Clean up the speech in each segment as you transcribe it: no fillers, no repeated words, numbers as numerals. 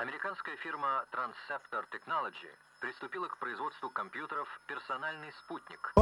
Американская фирма Transceptor Technology приступила к производству компьютеров «Персональный спутник».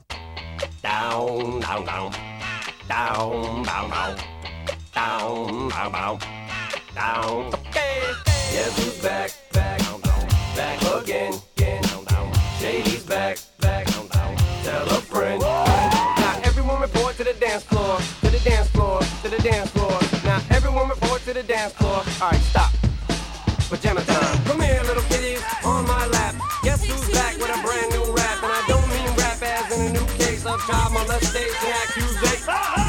Down, down, down. Down, down, down. Down, down, down. Down. Okay. Guess who's back, back, back again, again. Shady's back, back. Tell a friend. Now everyone report to the dance floor, to the dance floor, to the dance floor. Now everyone report to the dance floor. All right, stop. Pajama time. Come here, little kitties, on my lap. Guess who's back with a brand new rap? And I don't mean rap as in a new case of child molestation accusation.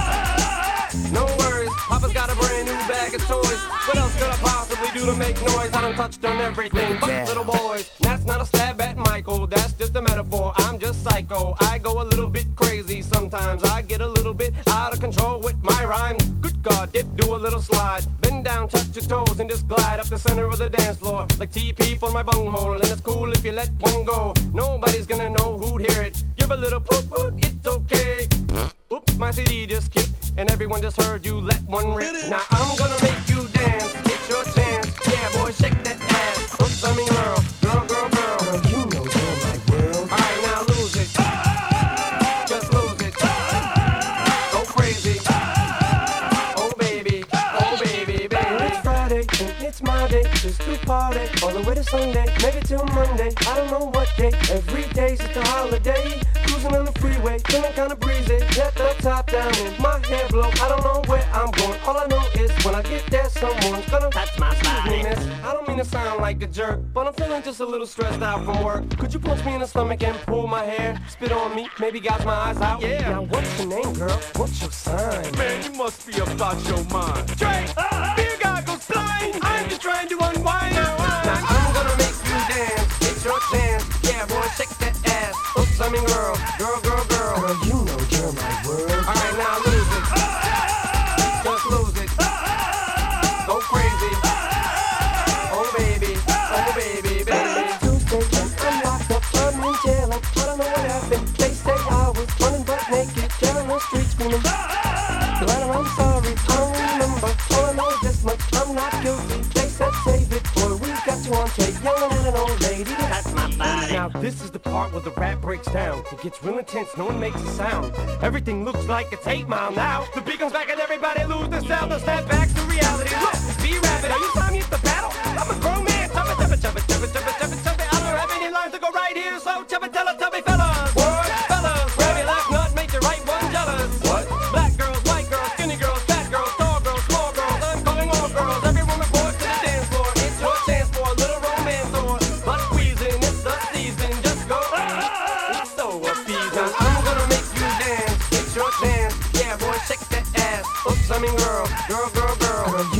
No worries, Papa's got a brand new bag of toys. What else could I possibly do to make noise? I done touched on everything but little boys. That's not a stab at Michael, that's just a metaphor. I'm just psycho, I go a little bit crazy sometimes. I get a little bit out of control with my rhymes. Good God, dip, do a little slide. Bend down, touch your toes, and just glide up the center of the dance floor. Like TP for my bunghole, and it's cool if you let one go. Nobody's gonna know who'd hear it. Give a little poop, it's okay. Oops, my CD just skipped, and everyone just heard you let one rip. Now I'm gonna make you dance, it's your chance. Yeah, boy, shake that ass. Oops, I mean girl, girl, girl, girl. Girl, you know you're my world. Alright, now lose it. Just lose it. Go crazy. Oh baby, baby. It's Friday, and it's my day. Just to party, all the way to Sunday, maybe till Monday. I don't know what day. Every day's just a holiday. Cruising on the freeway, feeling kinda breezy. Let the top down and my hair blow. I don't know where I'm going. All I know is when I get there, someone's gonna touch my body. I don't mean to sound like a jerk, but I'm feeling just a little stressed out from work. Could you punch me in the stomach and pull my hair? Spit on me, maybe gouge my eyes out. Yeah. Now what's your name, girl? What's your sign? Man, you must be about your mind. Drake, beer guy goes blind. I'm just trying to unwind. Now I'm gonna make you dance. It's your chance. Yeah, boy, shake that ass. Oops, I mean girl, girl, girl, girl. Girl, you know you're my world. All right, now lose it. Just lose it. Go crazy. Oh baby, baby. It's Tuesday and I'm locked up. I'm in jail. I don't know what happened. They say I was running butt naked, down the street screaming. Well, I'm sorry, I don't remember. All I know is this much, I'm not guilty. They said save it, boy, we got you on tape. Yelling at an old lady. That's my body. Now this is the part where the rap breaks down. It gets real intense, no one makes a sound. Everything looks like it's 8 Mile now. The beat comes back and everybody lose their sound. They'll snap back to reality. Look, it's B-Rabbit, are you time you to battle? I'm a grown man, chubba, chubba, chubba, chubba, chubba, chubba, chubba. I don't have any lines to go right here, so chubba, tubby, fellas. What? Fellas, grab your last nut, make the right one jealous. What? Black girls, white girls, skinny girls, fat girls, tall girls, small girls. I'm calling all girls, everyone report to the dance floor. It's your chance for a little romance or butt squeezing. It's the season, just go. It's so appeasing. I'm gonna make you dance. It's your chance. Yeah, boy, shake that ass. Oops, I mean girl, girl, girl, girl. Girl,